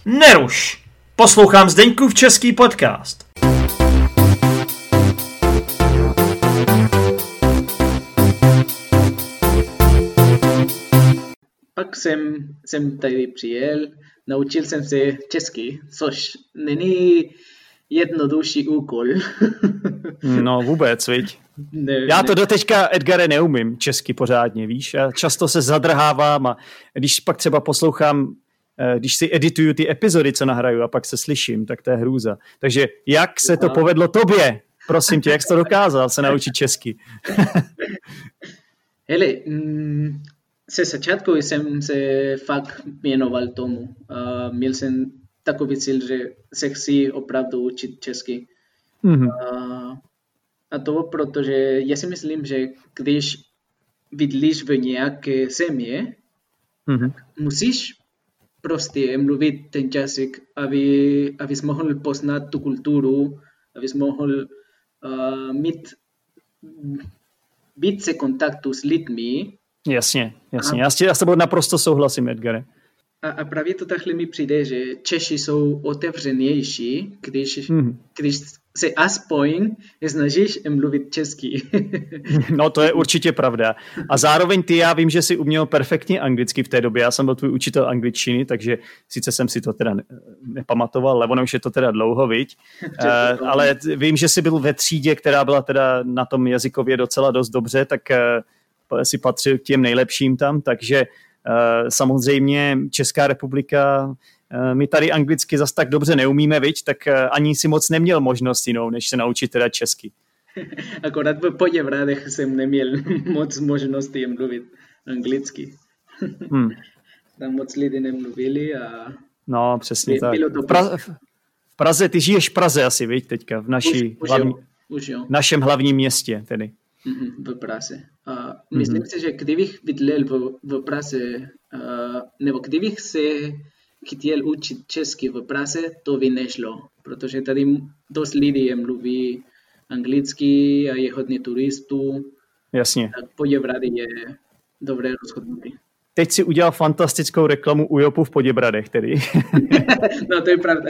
Neruš! Poslouchám Zdeňkův český podcast. Pak jsem tady přijel, naučil jsem se česky, což není jednodušší úkol. No vůbec, viď? Já to doteďka, Edgare, neumím česky pořádně, víš? Já často se zadrhávám a když pak třeba poslouchám, když si edituju ty epizody, co nahraju a pak se slyším, tak to je hrůza. Takže jak se to povedlo tobě? Prosím tě, jak jsi to dokázal se naučit česky? Hele, se začátku jsem se fakt věnoval tomu. Měl jsem takový cíl, že se chci opravdu učit česky. Mm-hmm. A to proto, že já si myslím, že když bydlíš v nějaké země, musíš prostě mluvit ten jazyk, abys mohl poznat tu kulturu, abys mohl mít více kontaktu s lidmi. Jasně. Já s tebou naprosto souhlasím, Edgare. A právě to takhle mi přijde, že Češi jsou otevřenější, když se aspoň snažíš mluvit česky. No to je určitě pravda. A zároveň já vím, že jsi uměl perfektně anglicky v té době. Já jsem byl tvůj učitel angličtiny, takže sice jsem si to teda nepamatoval, ale ono už je to teda dlouho, viď? Ale vím, že jsi byl ve třídě, která byla teda na tom jazykově docela dost dobře, tak si patřil k těm nejlepším tam, takže samozřejmě Česká republika, my tady anglicky zas tak dobře neumíme, viď, tak ani si moc neměl možnost jinou, než se naučit teda česky. Akorát v Poděbradech jsem neměl moc možností mluvit anglicky. Tam moc lidí nemluvili a... No, přesně tak. V Praze, ty žiješ v Praze asi, viď, teďka, v našem hlavním městě tedy. V Praze. Myslím si, že kdybych bydlel v Praze, nebo kdybych se chtěl učit česky v Praze, to by nešlo, protože tady dost lidí mluví anglicky a je hodně turistů. Jasně. Tak Poděbrady je dobré rozhodnutí. Teď si udělal fantastickou reklamu UJOPu v Poděbradech tedy. No, to je pravda.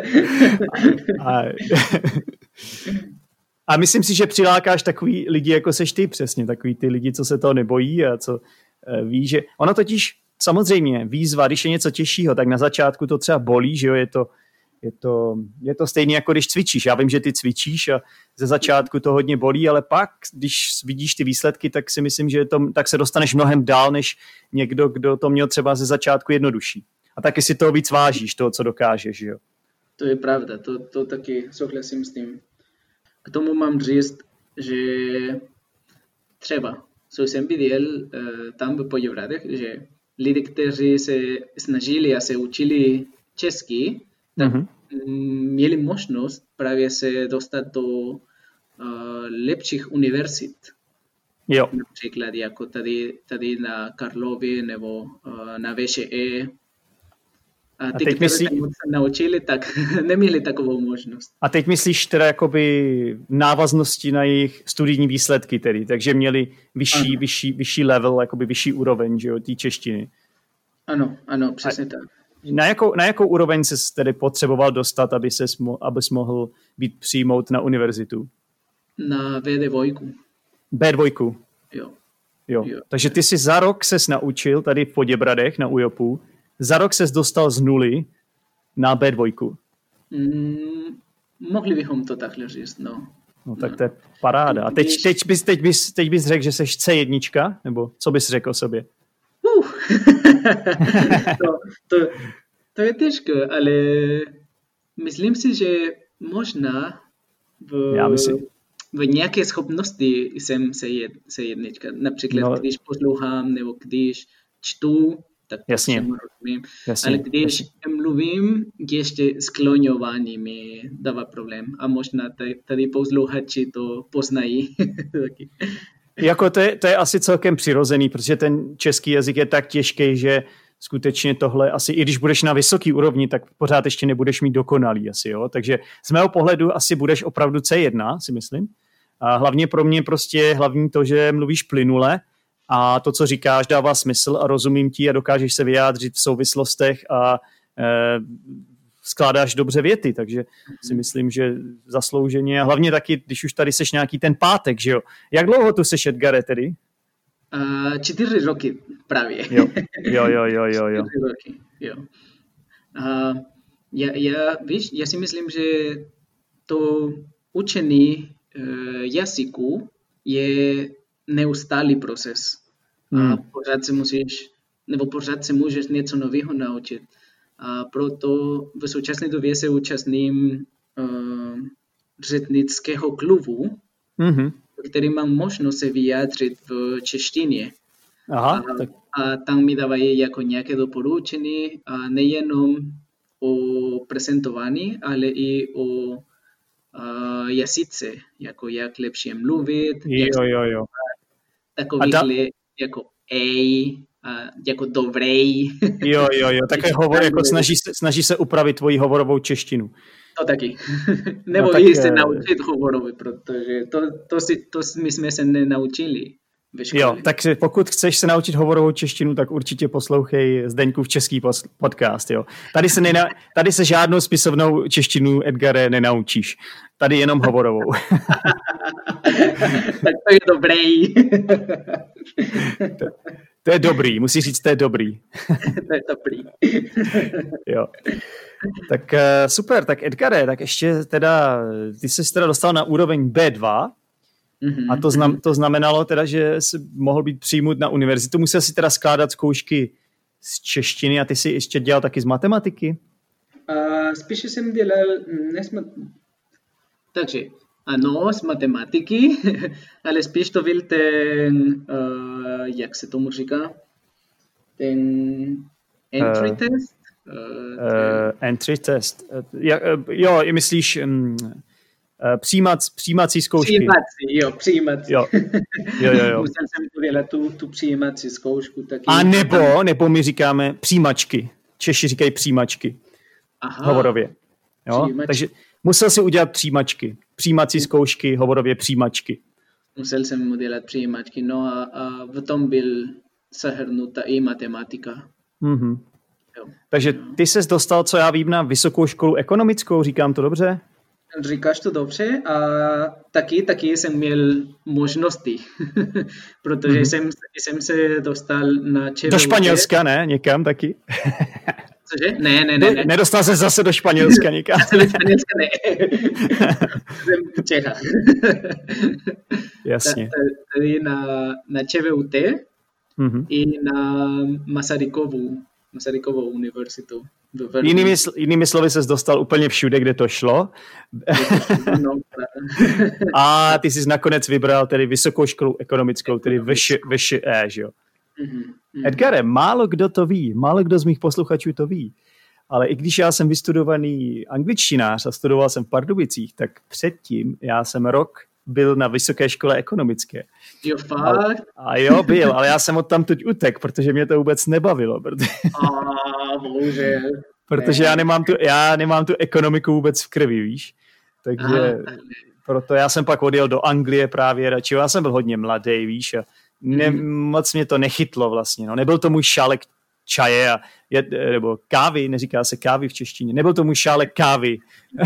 A myslím si, že přilákáš takový lidi, jako seš ty přesně, takový ty lidi, co se toho nebojí a co ví, že ono totiž samozřejmě výzva, když je něco těžšího, tak na začátku to třeba bolí, že jo, je to stejně jako když cvičíš. Já vím, že ty cvičíš a ze začátku to hodně bolí, ale pak, když vidíš ty výsledky, tak si myslím, že tak se dostaneš mnohem dál, než někdo, kdo to měl třeba ze začátku jednodušší. A taky si toho víc vážíš, toho, co dokážeš, že jo. To je pravda, to taky souhlasím s tím. K tomu mám říct, že třeba, co jsem viděl tam v Poděbradech, že lidi, kteří se snažili a se učili česky, tak měli možnost právě se dostat do lepších univerzit. Jo. Například jako tady na Karlově nebo na VŠE. A ty, kteří se naučili, tak neměli takovou možnost. A teď myslíš teda jakoby návaznosti na jejich studijní výsledky tedy, takže měli vyšší level, jakoby vyšší úroveň, že jo, té češtiny. Ano, přesně tak. Na jakou úroveň ses tedy potřeboval dostat, abys mohl být přijmout na univerzitu? Na V2. B2? Jo. Takže ty si za rok ses naučil tady v Poděbradech na UJOPu, za rok ses dostal z nuly na B2. Mohli bychom to takhle říct, no. No tak to je paráda. A teď bys řekl, že seš C1, nebo co bys řekl o sobě? To je těžké, ale myslím si, že možná v nějaké schopnosti jsem C1. Například, když poslouchám nebo když čtu, tak jasně. Rozumím. Ale když mluvím, ještě skloňování mi dává problém. A možná tady posluchači to poznají. Jako to je asi celkem přirozený, protože ten český jazyk je tak těžký, že skutečně tohle asi, i když budeš na vysoký úrovni, tak pořád ještě nebudeš mít dokonalý asi, jo. Takže z mého pohledu asi budeš opravdu C1, si myslím. A hlavně pro mě prostě hlavní to, že mluvíš plynule a to, co říkáš, dává smysl a rozumím ti a dokážeš se vyjádřit v souvislostech a skládáš dobře věty, takže si myslím, že zaslouženě a hlavně taky, když už tady seš nějaký ten pátek, že jo. Jak dlouho tu seš, Edgare, tedy? 4 roky právě. Jo. 4 roky, jo. Já si myslím, že to učení jazyku je neustálý proces. Pořád se můžeš něco nového naučit. A proto v současné době se účastním řečnického klubu, který mám možnost se vyjádřit v češtině. Aha, a tam mi dávají jako nějaké doporučení, a nejenom o prezentování, ale i o jazyce, jako jak lepší mluvit, jo. Takovýhle jako jako dobrej. Jo, také hovor, jako snaží se upravit tvoji hovorovou češtinu. To taky. Nebo se naučit hovorový, protože to my jsme se nenaučili ve škole. Jo, takže pokud chceš se naučit hovorovou češtinu, tak určitě poslouchej Zdeňkův český podcast. Jo. Tady se žádnou spisovnou češtinu, Edgare, nenaučíš. Tady jenom hovorovou. Tak to je dobrý. To je dobrý, musíš říct, to je dobrý. To je dobrý. Jo. Tak super, tak Edgare, tak ještě teda, ty jsi teda dostal na úroveň B2 a to znamenalo teda, že jsi mohl být přijmut na univerzitu. Musel si teda skládat zkoušky z češtiny a ty jsi ještě dělal taky z matematiky? Spíše jsem dělal takže ano, z matematiky, ale spíš to byl ten, jak se tomu říká, ten entry test? Entry test. Jo, myslíš přijímací zkoušky. Přijímací. Jo. Musel jsem dělat tu přijímací zkoušku. Taky. A nebo my říkáme přijímačky. Češi říkají přijímačky. Aha. Hovorově. Jo? Takže musel si udělat přijímačky. Přijímací zkoušky, hovorově přijímačky. Musel jsem udělat přijímačky, no a v tom byl zahrnuta i matematika. Mm-hmm. Takže ty ses dostal, co já vím, na vysokou školu ekonomickou, říkám to dobře? Říkáš to dobře a taky jsem měl možnosti, protože jsem se dostal na ČVUT. Do Španělska, ne? Někam taky? Cože? Ne. Nedostal se zase do Španělska někam? Do Španělska ne. Jsem v Čechách. Jasně. Tady na ČVUT i na Masarykovou univerzitu. Jinými slovy ses dostal úplně všude, kde to šlo. A ty jsi nakonec vybral tedy vysokou školu ekonomickou, tedy VŠE, že jo? Edgare, málo kdo to ví, málo kdo z mých posluchačů to ví, ale i když já jsem vystudovaný angličtinář a studoval jsem v Pardubicích, tak předtím já jsem rok byl na vysoké škole ekonomické. Jo, fakt? A jo, byl, ale já jsem odtamtud utek, protože mě to vůbec nebavilo. Bože. Protože já nemám tu ekonomiku vůbec v krvi, víš? Takže proto já jsem pak odjel do Anglie právě radši. Já jsem byl hodně mladý, víš, a moc mě to nechytlo vlastně. No. Nebyl to můj šálek čaje nebo kávy, neříká se kávy v češtině. Nebyl to můj šálek kávy.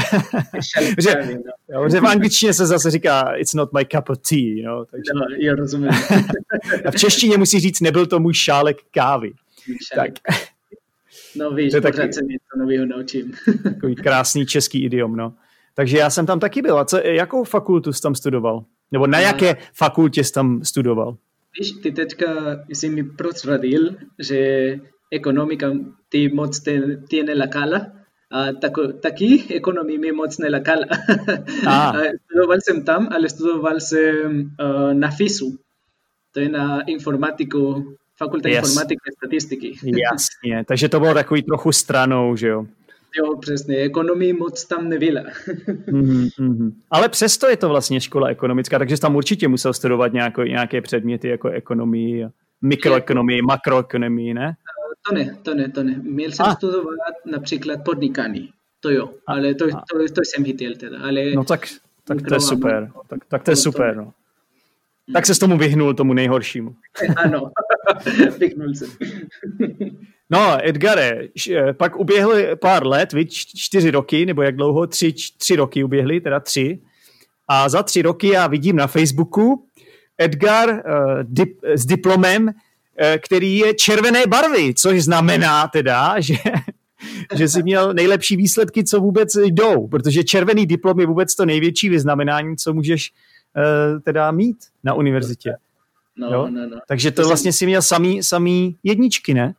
Že v angličtině se zase říká it's not my cup of tea. No, takže... No, já rozumím. A v češtině musí říct nebyl to můj šálek kávy. Tak. No víš, pořád se něco nového naučím. Takový krásný český idiom, no. Takže já jsem tam taky byl. A jakou fakultu jsi tam studoval? Nebo na jaké fakultě jsi tam studoval? Víš, ty teďka jsi mi prozradil, že ekonomika ty moc tiene la cala, a taky ekonomii mi moc ne la cala. Studoval jsem tam, ale studoval jsem na FISu. To je na informatiku, fakulta informatiky a statistiky. Jasně, takže to bylo takový trochu stranou, že jo? Jo, přesně, ekonomii moc tam nebyla. Ale přesto je to vlastně škola ekonomická, takže jsi tam určitě musel studovat nějaké předměty jako ekonomii, mikroekonomii, makroekonomii, ne? To ne. Měl jsem studovat například podnikání, to jo, ale to jsem chytil teda. Ale no tak to je super, tak to je super, no. Tak se s tomu vyhnul, tomu nejhoršímu. Ano, vyhnul jsem. No, Edgare, pak uběhly pár let, 4 roky, nebo jak dlouho? 3 roky uběhly, teda 3. A za 3 roky já vidím na Facebooku Edgar s diplomem, který je červené barvy, což znamená teda, že jsi měl nejlepší výsledky, co vůbec jdou, protože červený diplom je vůbec to největší vyznamenání, co můžeš teda mít na univerzitě. No. Takže to vlastně si měl samý jedničky, ne?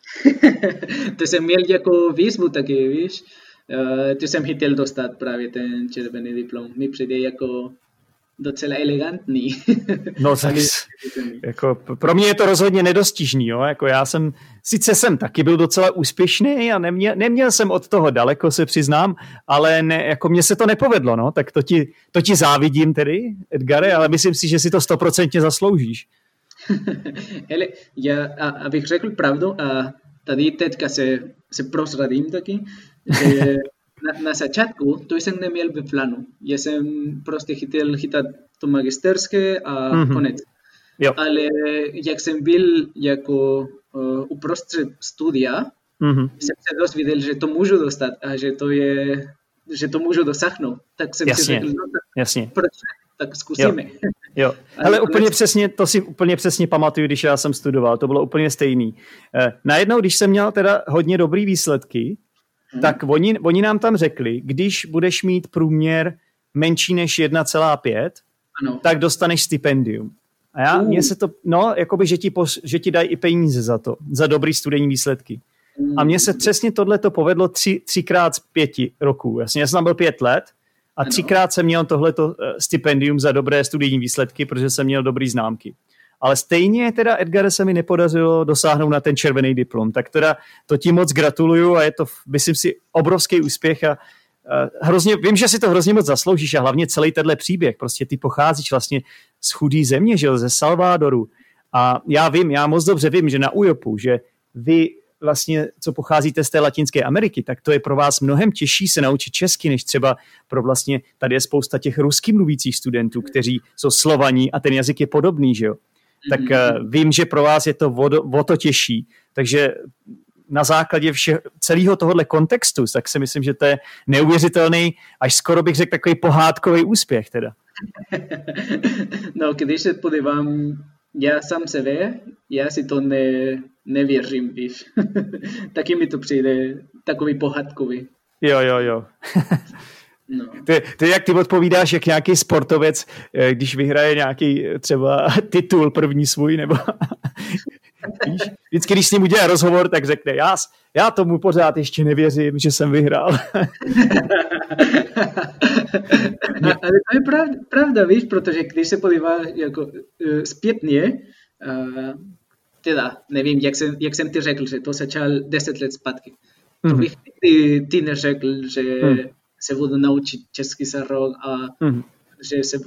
To jsem měl jako výzvu taky, víš. To jsem chtěl dostat právě ten červený diplom. Mi přijde jako docela elegantní. No tak jako, pro mě je to rozhodně nedostižný. Jo? Jako sice jsem taky byl docela úspěšný a neměl jsem od toho daleko, se přiznám, ale jako mně se to nepovedlo. No? Tak to ti závidím tedy, Edgare, ale myslím si, že si to 100% zasloužíš. Hele, abych řekl pravdu, a tady teďka se prozradím taky, že na začátku to jsem neměl ve plánu. Já jsem prostě chtěl chytat to magisterské a konec. Jo. Ale jak jsem byl jako uprostřed studia, jsem se dozvěděl, že to můžu dostat a že to můžu dosáhnout. Tak jsem si řekl, proč? Tak zkusíme. Jo. Ale úplně přesně, to si úplně přesně pamatuju, když já jsem studoval, to bylo úplně stejný. Najednou, když jsem měl teda hodně dobrý výsledky, tak oni nám tam řekli, když budeš mít průměr menší než 1,5, tak dostaneš stipendium. A mně se to, jakoby, že ti dají i peníze za to, za dobrý studijní výsledky. A mně se přesně tohleto povedlo 3x z 5 roků. Já jsem tam byl 5 let a 3x jsem měl tohleto stipendium za dobré studijní výsledky, protože jsem měl dobrý známky. Ale stejně teda, Edgare, se mi nepodařilo dosáhnout na ten červený diplom. Tak teda to ti moc gratuluju a je to, myslím si, obrovský úspěch a vím, že si to hrozně moc zasloužíš a hlavně celý tenhle příběh. Prostě ty pocházíš vlastně z chudý země, že jo, ze Salvadoru. A já moc dobře vím, že na UJOPu, že vy vlastně, co pocházíte z té Latinské Ameriky, tak to je pro vás mnohem těžší se naučit česky, než třeba pro vlastně, tady je spousta těch rusky mluvících studentů, kteří jsou Slovaní a ten jazyk je podobný, že jo. Tak vím, že pro vás je to o to těžší. Takže na základě celého tohohle kontextu, tak si myslím, že to je neuvěřitelný, až skoro bych řekl takový pohádkový úspěch teda. No, když se podívám já sám sebe, já si to nevěřím, víš. Taky mi to přijde takový pohádkový. Jo. No. To je jak ty odpovídáš, jak nějaký sportovec, když vyhraje nějaký třeba titul první svůj, nebo víš, vždycky, když s ním udělá rozhovor, tak řekne, já tomu pořád ještě nevěřím, že jsem vyhrál. Ale to je pravda, víš, protože když se podívá jako zpětně, teda nevím, jak jsem ti řekl, že to začal 10 let zpátky. To bych ty neřekl, že se budu naučit český za rok a že se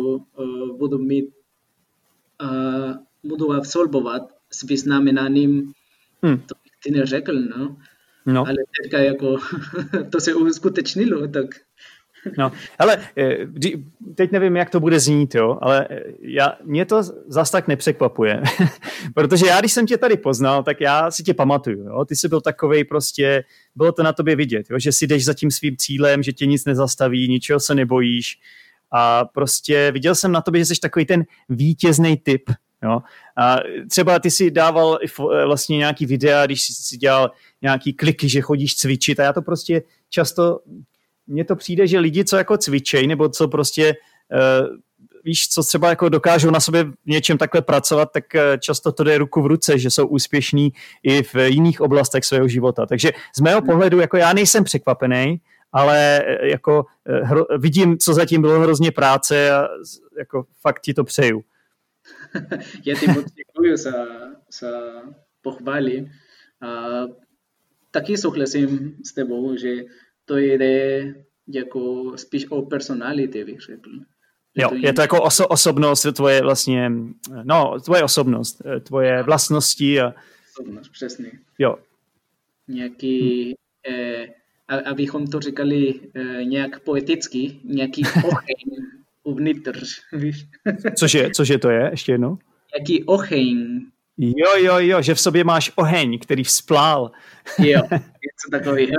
budu absolvovat s vyznamenáním, to bych ty neřekl, no? Ale teďka jako to se uskutečnilo, tak... No, ale teď nevím, jak to bude znít, jo, ale mě to zas tak nepřekvapuje, protože já, když jsem tě tady poznal, tak já si tě pamatuju, jo, ty jsi byl takovej prostě, bylo to na tobě vidět, jo, že si jdeš za tím svým cílem, že tě nic nezastaví, ničeho se nebojíš a prostě viděl jsem na tobě, že jsi takový ten vítězný typ, jo, a třeba ty si dával vlastně nějaký videa, když si dělal nějaký kliky, že chodíš cvičit a já to prostě často... Mně to přijde, že lidi, co jako cvičej, nebo co prostě, víš, co třeba jako dokážou na sobě v něčem takhle pracovat, tak často to jde ruku v ruce, že jsou úspěšní i v jiných oblastech svého života. Takže z mého pohledu, jako já nejsem překvapený, ale jako vidím, co zatím bylo hrozně práce a jako fakt ti to přeju. Já ti moc děkuju za pochvály. Taky souhlasím s tebou, že to jde jako spíš o personality, bych řekl. Jo, je to jako osobnost, tvoje vlastně, tvoje osobnost, tvoje vlastnosti. Osobnost, přesně. Jo. Nějaký, abychom to říkali nějak poeticky, nějaký oheň uvnitř, víš? Cože to je, ještě jednou? Nějaký oheň Jo, že v sobě máš oheň, který vzplál. Jo, něco takového.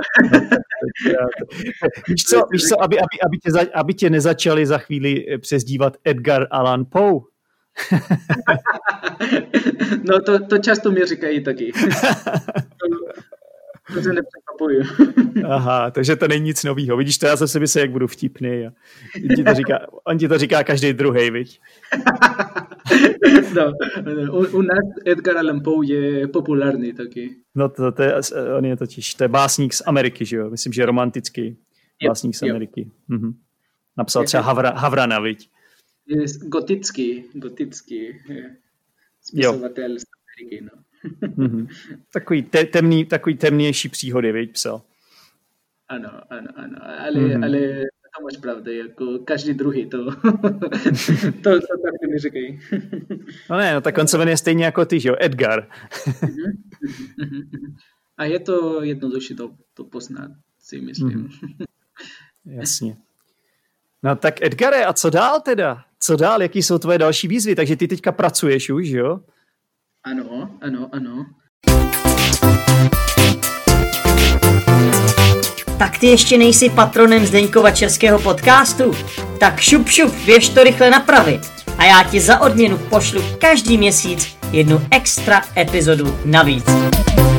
Víš co, aby tě nezačali za chvíli přezdívat Edgar Allan Poe. No to často mi říkají taky. To se nepřekvapuju. Aha, takže to není nic novýho. Vidíš, to já zase myslím, jak budu vtipný. On ti to říká každý druhej, viď? No, u nás Edgar Allan Poe je populární taky. No on je totiž, to je básník z Ameriky, že jo? Myslím, že romantický básník z Ameriky. Mhm. Napsal třeba Havrana, viď? Je gotický spisovatel z Ameriky, no. Mm-hmm. Takový temnější příhody, viď, psal. Ano, ale to máš pravda, jako každý druhý to taky mi říkají. No tak on se jmenuje stejně jako ty, že jo, Edgar. A je to jednodušší to poznat, si myslím. Jasně. No tak Edgare, a co dál teda? Co dál? Jaký jsou tvoje další výzvy? Takže ty teďka pracuješ už, jo? Ano. Tak ty ještě nejsi patronem Zdeňkova českého podcastu? Tak šup, běž to rychle napravit. A já ti za odměnu pošlu každý měsíc jednu extra epizodu navíc.